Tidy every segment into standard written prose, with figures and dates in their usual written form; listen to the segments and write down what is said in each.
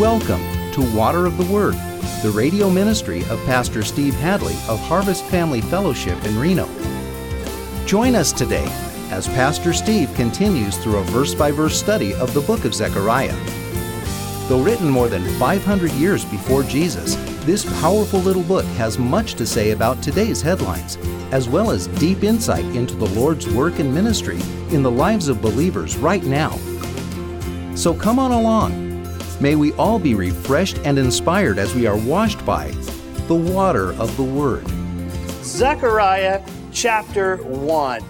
Welcome to Water of the Word, the radio ministry of Pastor Steve Hadley of Harvest Family Fellowship in Reno. Join us today as Pastor Steve continues through a verse-by-verse study of the book of Zechariah. Though written more than 500 years before Jesus, this powerful little book has much to say about today's headlines, as well as deep insight into the Lord's work and ministry in the lives of believers right now. So come on along. May we all be refreshed and inspired as we are washed by the water of the Word. Zechariah chapter 1.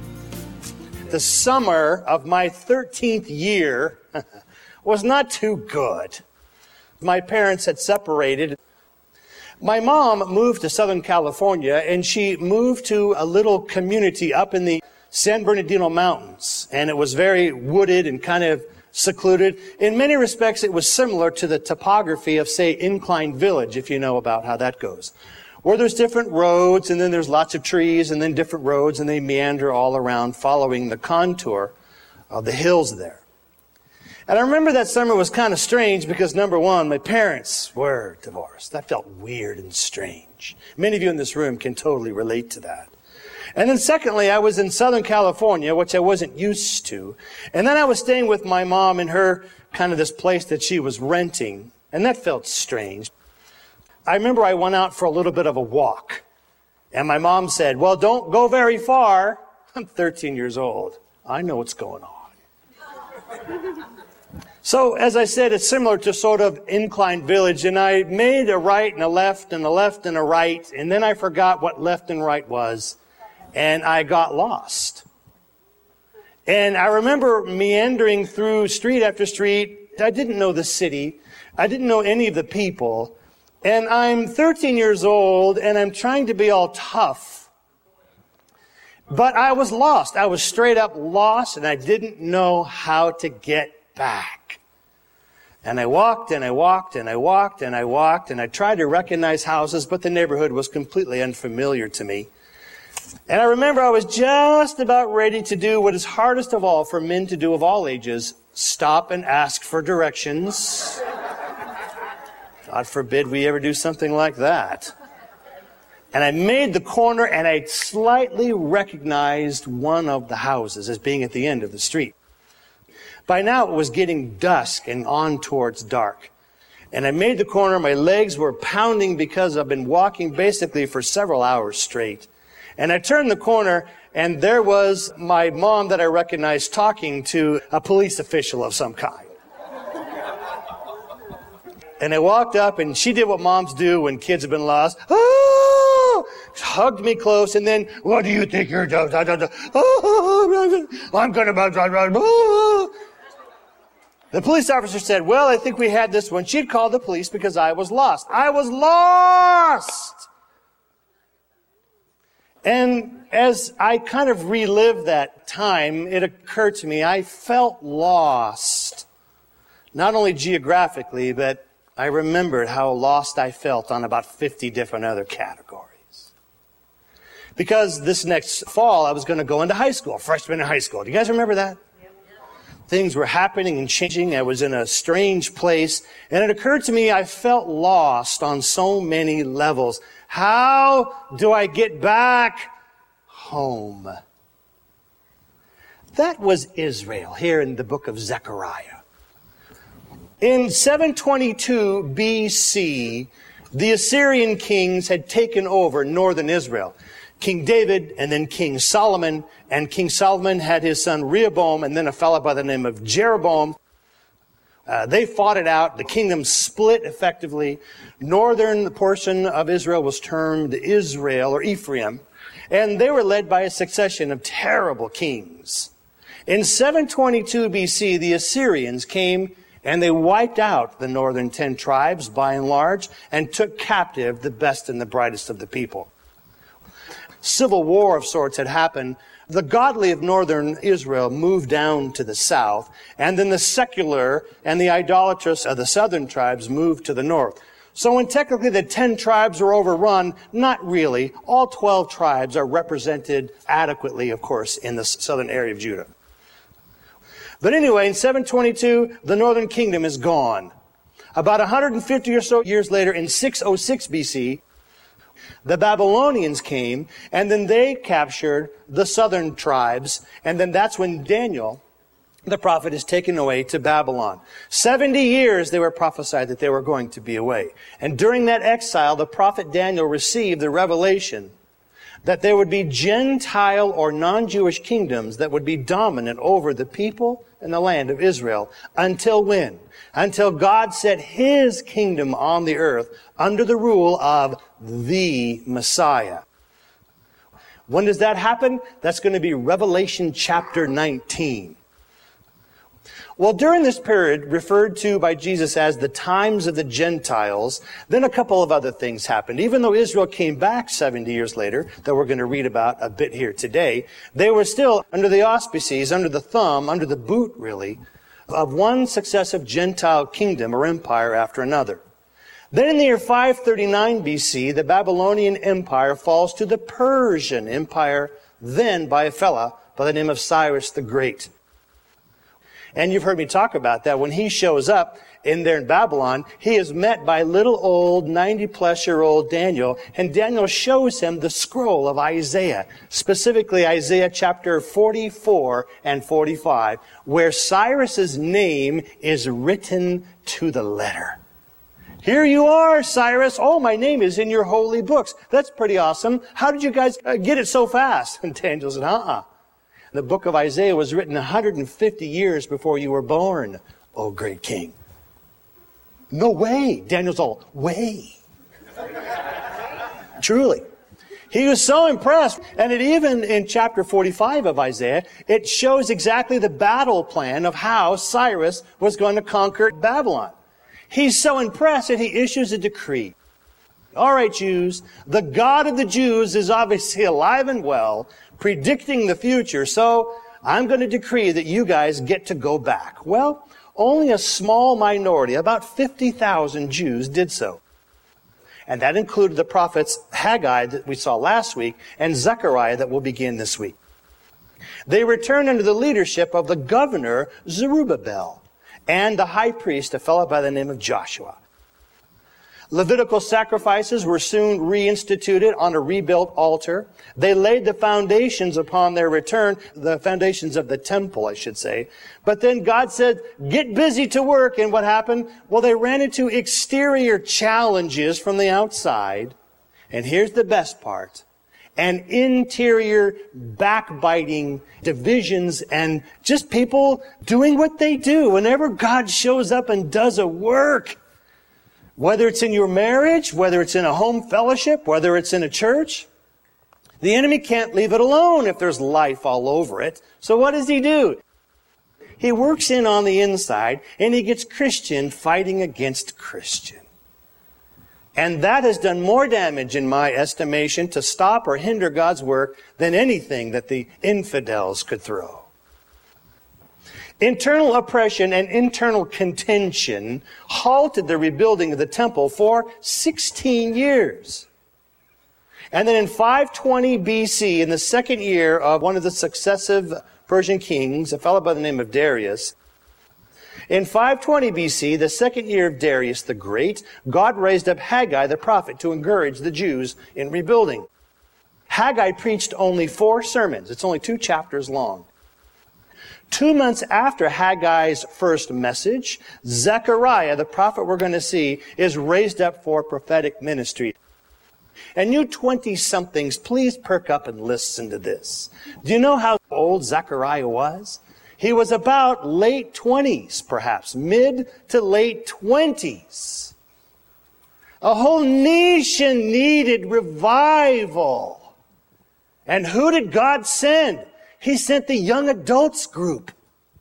The summer of my 13th year was not too good. My parents had separated. My mom moved to Southern California, and she moved to a little community up in the San Bernardino Mountains. And it was very wooded and kind of secluded. In many respects, it was similar to the topography of, say, Incline Village, if you know about how that goes. Where there's different roads, and then there's lots of trees, and then different roads, and they meander all around following the contour of the hills there. And I remember that summer was kind of strange because, number one, my parents were divorced. That felt weird and strange. Many of you in this room can totally relate to that. And then secondly, I was in Southern California, which I wasn't used to. And then I was staying with my mom in her kind of this place that she was renting. And that felt strange. I remember I went out for a little bit of a walk. And my mom said, well, don't go very far. I'm 13 years old. I know what's going on. So, as I said, it's similar to sort of Incline Village. And I made a right and a left and a left and a right. And then I forgot what left and right was. And I got lost. And I remember meandering through street after street. I didn't know the city. I didn't know any of the people. And I'm 13 years old, and I'm trying to be all tough. But I was lost. I was straight up lost, and I didn't know how to get back. And I walked, and I walked, and I walked, and I walked, and I tried to recognize houses, but the neighborhood was completely unfamiliar to me. And I remember I was just about ready to do what is hardest of all for men to do of all ages, stop and ask for directions. God forbid we ever do something like that. And I made the corner, and I slightly recognized one of the houses as being at the end of the street. By now it was getting dusk and on towards dark. And I made the corner, my legs were pounding because I've been walking basically for several hours straight. And I turned the corner, and there was my mom that I recognized talking to a police official of some kind. And I walked up, and she did what moms do when kids have been lost. Oh! Hugged me close, and then, what do you think you're doing? Oh, I'm going to... Oh. The police officer said, well, I think we had this one. She'd called the police because I was lost. I was lost! And as I kind of relived that time, it occurred to me I felt lost. Not only geographically, but I remembered how lost I felt on about 50 different other categories. Because this next fall, I was going to go into high school, freshman in high school. Do you guys remember that? Things were happening and changing. I was in a strange place. And it occurred to me I felt lost on so many levels. How do I get back home? That was Israel here in the book of Zechariah. In 722 BC, the Assyrian kings had taken over northern Israel. King David and then King Solomon. And King Solomon had his son Rehoboam and then a fellow by the name of Jeroboam. They fought it out. The kingdom split effectively. Northern portion of Israel was termed Israel or Ephraim. And they were led by a succession of terrible kings. In 722 BC, the Assyrians came and they wiped out the northern 10 tribes by and large and took captive the best and the brightest of the people. Civil war of sorts had happened. The godly of northern Israel moved down to the south, and then the secular and the idolatrous of the southern tribes moved to the north. So when technically the 10 tribes were overrun, not really. All 12 tribes are represented adequately, of course, in the southern area of Judah. But anyway, in 722, the northern kingdom is gone. About 150 or so years later, in 606 BC, the Babylonians came, and then they captured the southern tribes, and then that's when Daniel, the prophet, is taken away to Babylon. 70 years they were prophesied that they were going to be away. And during that exile, the prophet Daniel received the revelation that there would be Gentile or non-Jewish kingdoms that would be dominant over the people and the land of Israel. Until when? Until God set His kingdom on the earth under the rule of the Messiah. When does that happen? That's going to be Revelation chapter 19. Well, during this period, referred to by Jesus as the times of the Gentiles, then a couple of other things happened. Even though Israel came back 70 years later, that we're going to read about a bit here today, they were still under the auspices, under the thumb, under the boot, really, of one successive Gentile kingdom or empire after another. Then in the year 539 BC, the Babylonian Empire falls to the Persian Empire, then by a fella by the name of Cyrus the Great. And you've heard me talk about that. When he shows up in there in Babylon, he is met by little old 90-plus-year-old Daniel, and Daniel shows him the scroll of Isaiah, specifically Isaiah chapter 44 and 45, where Cyrus's name is written to the letter. Here you are, Cyrus. Oh, my name is in your holy books. That's pretty awesome. How did you guys get it so fast? And Daniel said, The book of Isaiah was written 150 years before you were born, O great king. No way. Daniel's all, way. Truly. He was so impressed. And it even in chapter 45 of Isaiah, it shows exactly the battle plan of how Cyrus was going to conquer Babylon. He's so impressed that he issues a decree. All right, Jews, the God of the Jews is obviously alive and well, predicting the future, so I'm going to decree that you guys get to go back. Well, only a small minority, about 50,000 Jews, did so. And that included the prophets Haggai that we saw last week and Zechariah that will begin this week. They returned under the leadership of the governor Zerubbabel and the high priest, a fellow by the name of Joshua. Levitical sacrifices were soon reinstituted on a rebuilt altar. They laid the foundations upon their return, the foundations of the temple, I should say. But then God said, get busy to work. And what happened? Well, they ran into exterior challenges from the outside. And here's the best part. And interior backbiting, divisions, and just people doing what they do. Whenever God shows up and does a work, whether it's in your marriage, whether it's in a home fellowship, whether it's in a church, the enemy can't leave it alone if there's life all over it. So what does he do? He works in on the inside, and he gets Christian fighting against Christian. And that has done more damage, in my estimation, to stop or hinder God's work than anything that the infidels could throw. Internal oppression and internal contention halted the rebuilding of the temple for 16 years. And then in 520 BC, in the second year of one of the successive Persian kings, a fellow by the name of Darius, in 520 BC, the second year of Darius the Great, God raised up Haggai the prophet to encourage the Jews in rebuilding. Haggai preached only 4 sermons. It's only 2 chapters long. 2 months after Haggai's first message, Zechariah, the prophet we're going to see, is raised up for prophetic ministry. And you 20-somethings, please perk up and listen to this. Do you know how old Zechariah was? He was about late 20s, perhaps, mid to late 20s. A whole nation needed revival. And who did God send? He sent the young adults group.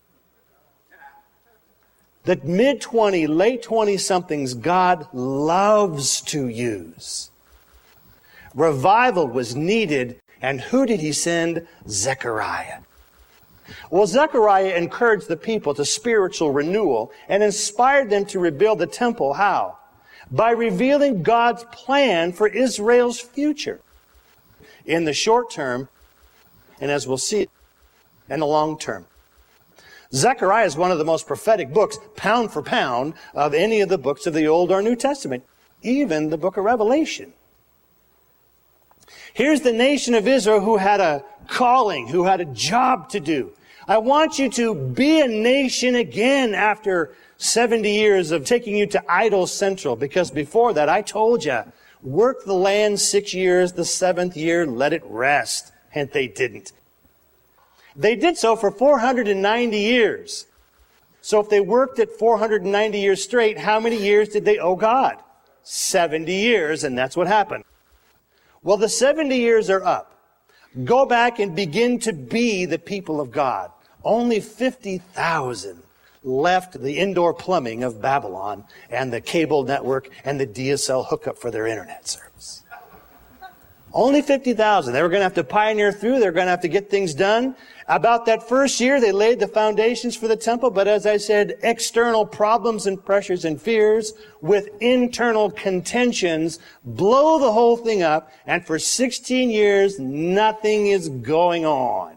The mid-20, late 20-somethings God loves to use. Revival was needed, and who did he send? Zechariah. Well, Zechariah encouraged the people to spiritual renewal and inspired them to rebuild the temple. How? By revealing God's plan for Israel's future. In the short term, and as we'll see, in the long term. Zechariah is one of the most prophetic books, pound for pound, of any of the books of the Old or New Testament, even the book of Revelation. Here's the nation of Israel who had a calling, who had a job to do. I want you to be a nation again after 70 years of taking you to idol central, because before that I told you, work the land 6 years, the 7th year, let it rest. And they didn't. They did so for 490 years. So if they worked it 490 years straight, how many years did they owe God? 70 years, and that's what happened. Well, the 70 years are up. Go back and begin to be the people of God. Only 50,000 left the indoor plumbing of Babylon and the cable network and the DSL hookup for their internet service. Only 50,000. They were going to have to pioneer through. They were going to have to get things done. About that first year, they laid the foundations for the temple. But as I said, external problems and pressures and fears with internal contentions blow the whole thing up. And for 16 years, nothing is going on.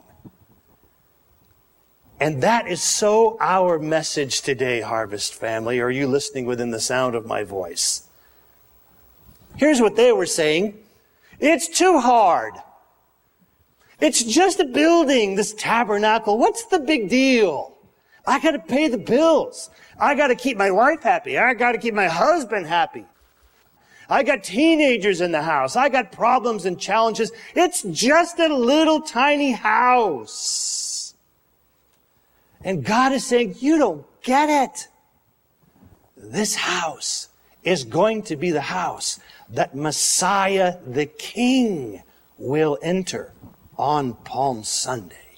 And that is so our message today, Harvest family. Are you listening within the sound of my voice? Here's what they were saying. It's too hard. It's just a building, this tabernacle. What's the big deal? I got to pay the bills. I got to keep my wife happy. I got to keep my husband happy. I got teenagers in the house. I got problems and challenges. It's just a little tiny house. And God is saying, you don't get it. This house is going to be the house that Messiah the King will enter on Palm Sunday.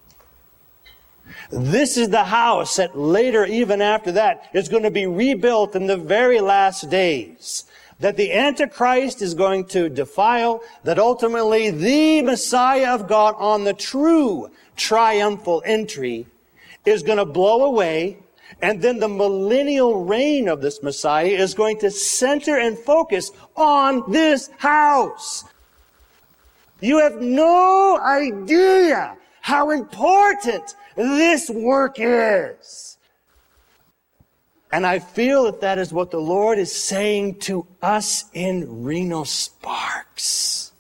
This is the house that later, even after that, is going to be rebuilt in the very last days. That the Antichrist is going to defile, that ultimately the Messiah of God on the true triumphal entry is going to blow away. And then the millennial reign of this Messiah is going to center and focus on this house. You have no idea how important this work is. And I feel that that is what the Lord is saying to us in Reno Sparks.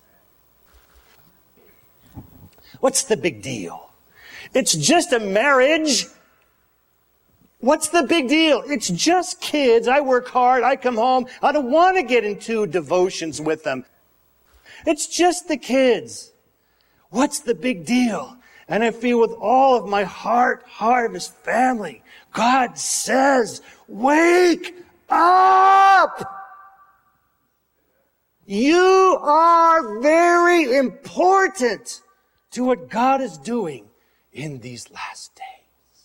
What's the big deal? It's just a marriage. What's the big deal? It's just kids. I work hard. I come home. I don't want to get into devotions with them. It's just the kids. What's the big deal? And I feel with all of my heart of His family, God says, wake up! You are very important to what God is doing in these last days.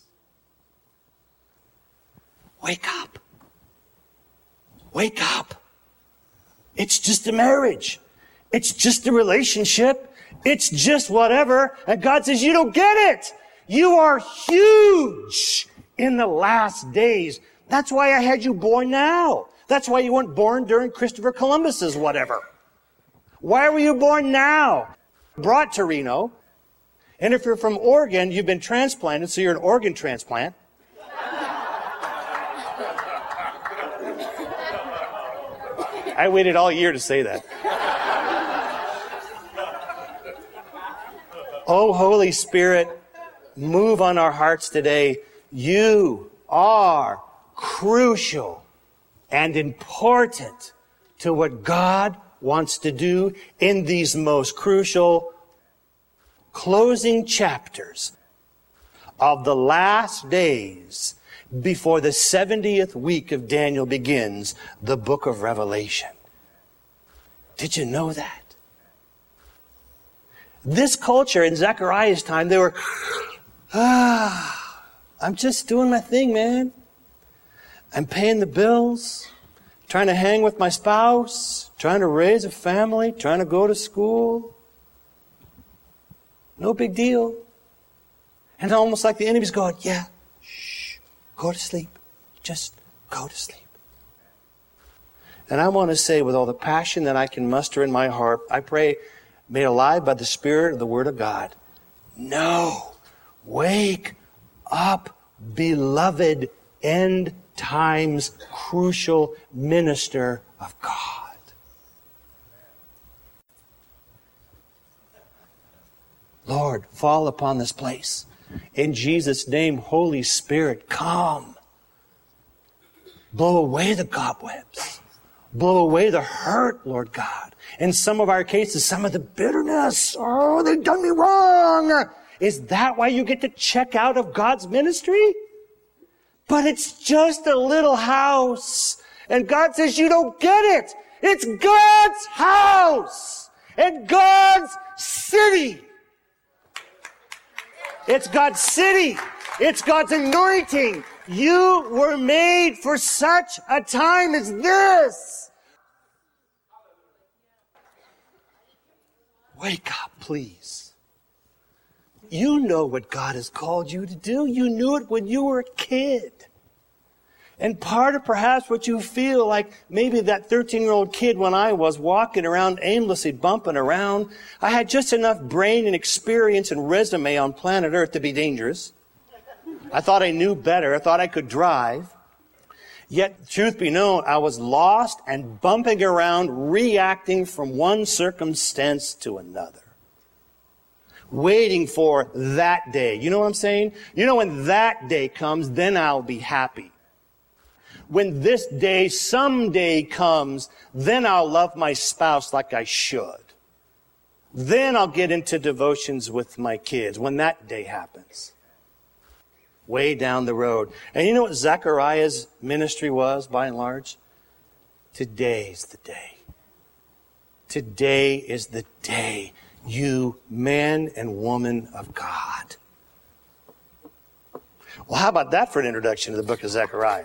Wake up. Wake up. It's just a marriage. It's just a relationship. It's just whatever. And God says, you don't get it. You are huge in the last days. That's why I had you born now. That's why you weren't born during Christopher Columbus's whatever. Why were you born now? Brought to Reno. And if you're from Oregon, you've been transplanted, so you're an organ transplant. I waited all year to say that. Oh, Holy Spirit, move on our hearts today. You are crucial and important to what God wants to do in these most crucial closing chapters of the last days before the 70th week of Daniel begins, the book of Revelation. Did you know that? This culture in Zechariah's time, they were, I'm just doing my thing, man. I'm paying the bills, trying to hang with my spouse, trying to raise a family, trying to go to school. No big deal. And almost like the enemy's going, yeah, shh, go to sleep. Just go to sleep. And I want to say with all the passion that I can muster in my heart, I pray, made alive by the Spirit of the Word of God, no, wake up beloved end times crucial minister of God. Lord, fall upon this place. In Jesus' name, Holy Spirit, come. Blow away the cobwebs. Blow away the hurt, Lord God. In some of our cases, some of the bitterness. Oh, they've done me wrong. Is that why you get to check out of God's ministry? But it's just a little house. And God says, you don't get it. It's God's house and God's city. It's God's city. It's God's anointing. You were made for such a time as this. Wake up, please. You know what God has called you to do. You knew it when you were a kid. And part of perhaps what you feel like maybe that 13-year-old kid when I was walking around aimlessly, bumping around, I had just enough brain and experience and resume on planet Earth to be dangerous. I thought I knew better. I thought I could drive. Yet, truth be known, I was lost and bumping around, reacting from one circumstance to another. Waiting for that day. You know what I'm saying? You know, when that day comes, then I'll be happy. When this day someday comes, then I'll love my spouse like I should. Then I'll get into devotions with my kids when that day happens. Way down the road. And you know what Zechariah's ministry was, by and large? Today's the day. Today is the day, you man and woman of God. Well, how about that for an introduction to the book of Zechariah?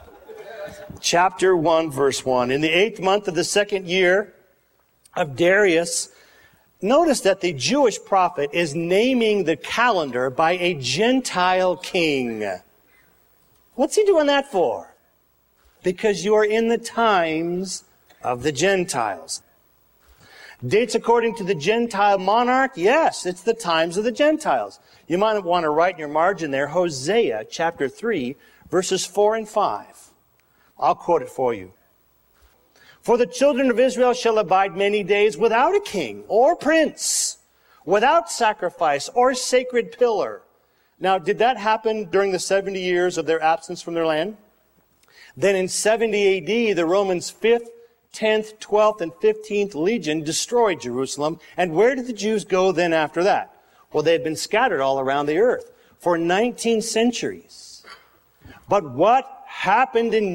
Chapter 1, verse 1. In the 8th month of the 2nd year of Darius, notice that the Jewish prophet is naming the calendar by a Gentile king. What's he doing that for? Because you are in the times of the Gentiles. Dates according to the Gentile monarch? Yes, it's the times of the Gentiles. You might want to write in your margin there, Hosea chapter 3, verses 4 and 5. I'll quote it for you. For the children of Israel shall abide many days without a king or prince, without sacrifice or sacred pillar. Now, did that happen during the 70 years of their absence from their land? Then in 70 AD, the Romans 5th, 10th, 12th, and 15th Legion destroyed Jerusalem. And where did the Jews go then after that? Well, they had been scattered all around the earth for 19 centuries. But what happened in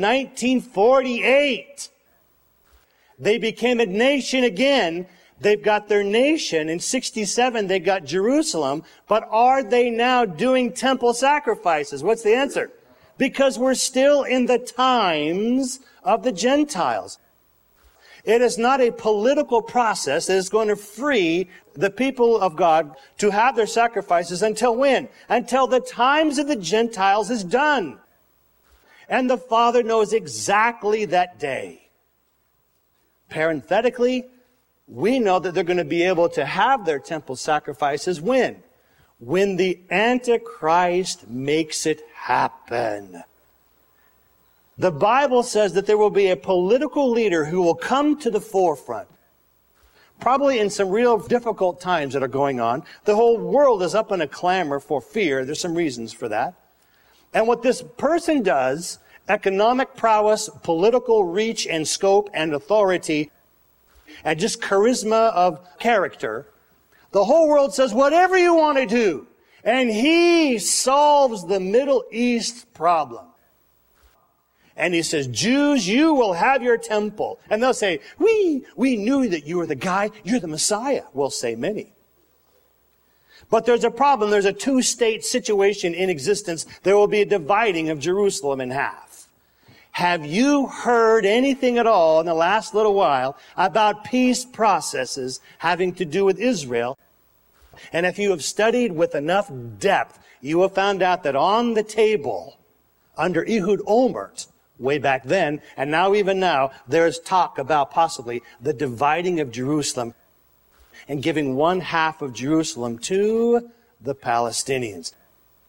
1948? They became a nation again. They've got their nation. In 67, they got Jerusalem. But are they now doing temple sacrifices? What's the answer? Because we're still in the times of the Gentiles. It is not a political process that is going to free the people of God to have their sacrifices until when? Until the times of the Gentiles is done. And the Father knows exactly that day. Parenthetically, we know that they're going to be able to have their temple sacrifices when? When the Antichrist makes it happen. The Bible says that there will be a political leader who will come to the forefront. Probably in some real difficult times that are going on. The whole world is up in a clamor for fear. There's some reasons for that. And what this person does, economic prowess, political reach and scope and authority, and just charisma of character, the whole world says, whatever you want to do. And he solves the Middle East problem. And he says, Jews, you will have your temple. And they'll say, we knew that you were the guy, you're the Messiah, will say many. But there's a problem. There's a two-state situation in existence. There will be a dividing of Jerusalem in half. Have you heard anything at all in the last little while about peace processes having to do with Israel? And if you have studied with enough depth, you have found out that on the table, under Ehud Olmert, way back then, and now even now, there's talk about possibly the dividing of Jerusalem and giving one half of Jerusalem to the Palestinians.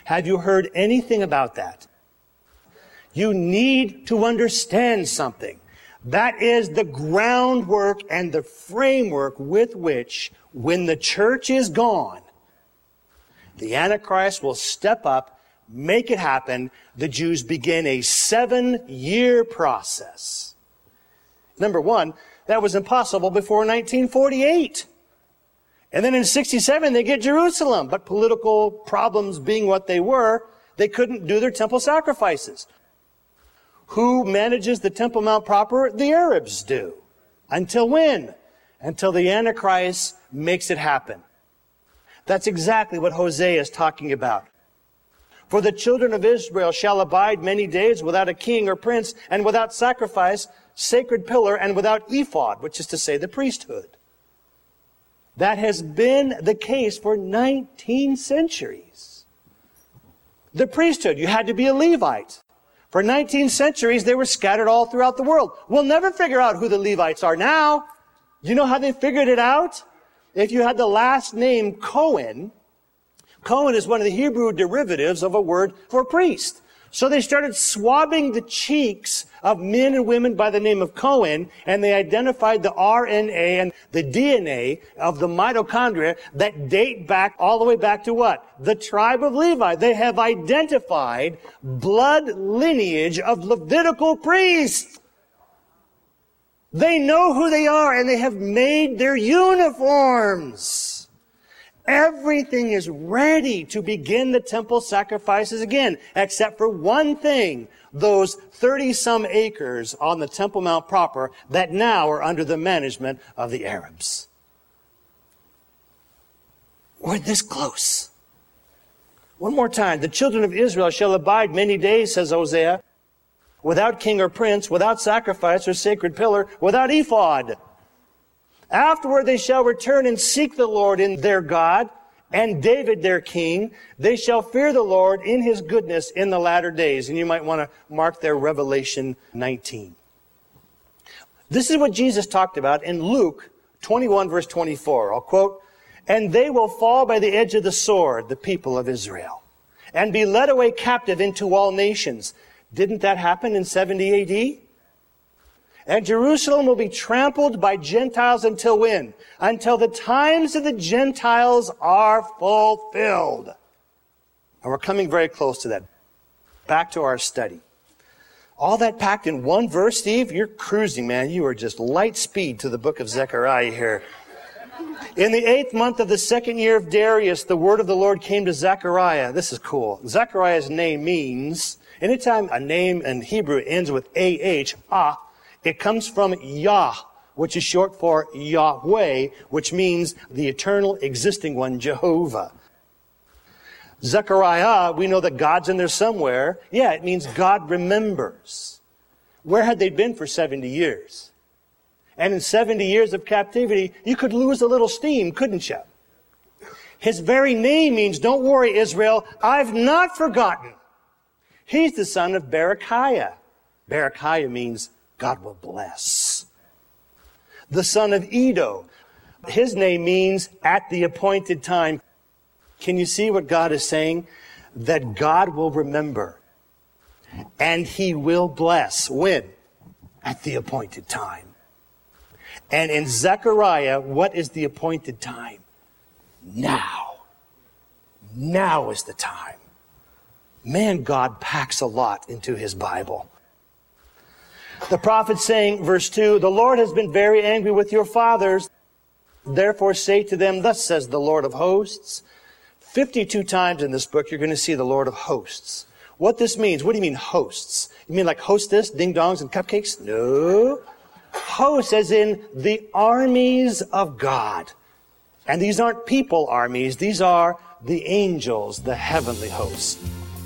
Have you heard anything about that? You need to understand something. That is the groundwork and the framework with which, when the church is gone, the Antichrist will step up, make it happen. The Jews begin a 7-year process. Number one, that was impossible before 1948. And then in 67, they get Jerusalem. But political problems being what they were, they couldn't do their temple sacrifices. Who manages the Temple Mount proper? The Arabs do. Until when? Until the Antichrist makes it happen. That's exactly what Hosea is talking about. For the children of Israel shall abide many days without a king or prince, and without sacrifice, sacred pillar, and without ephod, which is to say the priesthood. That has been the case for 19 centuries. The priesthood, you had to be a Levite. For 19 centuries, they were scattered all throughout the world. We'll never figure out who the Levites are now. You know how they figured it out? If you had the last name Cohen, Cohen is one of the Hebrew derivatives of a word for priest. So they started swabbing the cheeks of men and women by the name of Cohen, and they identified the RNA and the DNA of the mitochondria that date back all the way back to what? The tribe of Levi. They have identified blood lineage of Levitical priests. They know who they are, and they have made their uniforms. Everything is ready to begin the temple sacrifices again, except for one thing, those 30-some acres on the Temple Mount proper that now are under the management of the Arabs. We're this close. One more time. The children of Israel shall abide many days, says Hosea, without king or prince, without sacrifice or sacred pillar, without ephod. Afterward they shall return and seek the Lord in their God, and David their king. They shall fear the Lord in his goodness in the latter days. And you might want to mark there Revelation 19. This is what Jesus talked about in Luke 21 verse 24. I'll quote, "And they will fall by the edge of the sword, the people of Israel, and be led away captive into all nations." Didn't that happen in 70 AD? "And Jerusalem will be trampled by Gentiles until when? Until the times of the Gentiles are fulfilled." And we're coming very close to that. Back to our study. All that packed in one verse, Steve? You're cruising, man. You are just light speed to the book of Zechariah here. "In the 8th month of the 2nd year of Darius, the word of the Lord came to Zechariah." This is cool. Zechariah's name means, anytime a name in Hebrew ends with A-H, it comes from Yah, which is short for Yahweh, which means the eternal existing one, Jehovah. Zechariah, we know that God's in there somewhere. Yeah, it means God remembers. Where had they been for 70 years? And in 70 years of captivity, you could lose a little steam, couldn't you? His very name means, don't worry, Israel, I've not forgotten. He's the son of Berechiah. Berechiah means God will bless. The son of Edo. His name means at the appointed time. Can you see what God is saying? That God will remember. And he will bless. When? At the appointed time. And in Zechariah, what is the appointed time? Now. Now is the time. Man, God packs a lot into his Bible. The prophet saying, verse 2, "The Lord has been very angry with your fathers. Therefore say to them, thus says the Lord of hosts." 52 times in this book, you're going to see the Lord of hosts. What this means, what do you mean hosts? You mean like hostess, ding-dongs, and cupcakes? No. Hosts as in the armies of God. And these aren't people armies. These are the angels, the heavenly hosts.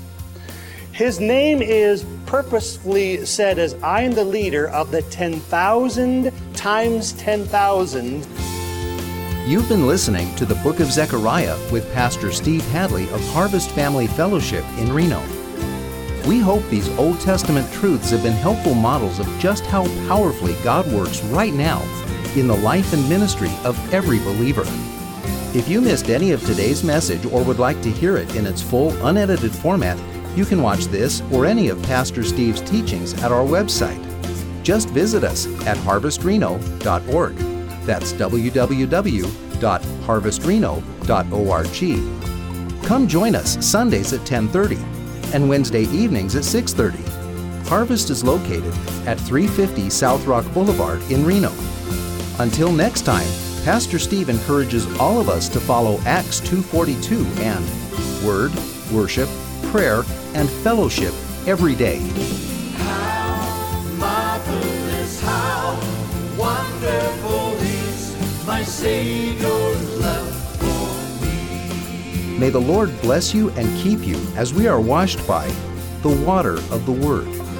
His name is purposefully said as, "I am the leader of the 10,000 times 10,000. You've been listening to the Book of Zechariah with Pastor Steve Hadley of Harvest Family Fellowship in Reno. We hope these Old Testament truths have been helpful models of just how powerfully God works right now in the life and ministry of every believer. If you missed any of today's message or would like to hear it in its full, unedited format, you can watch this or any of Pastor Steve's teachings at our website. Just visit us at harvestreno.org. That's www.harvestreno.org. Come join us Sundays at 10:30 and Wednesday evenings at 6:30. Harvest is located at 350 South Rock Boulevard in Reno. Until next time, Pastor Steve encourages all of us to follow Acts 2:42 and Word, Worship, Prayer, and Fellowship every day. How marvelous, how wonderful is my Savior's love for me. May the Lord bless you and keep you as we are washed by the water of the Word.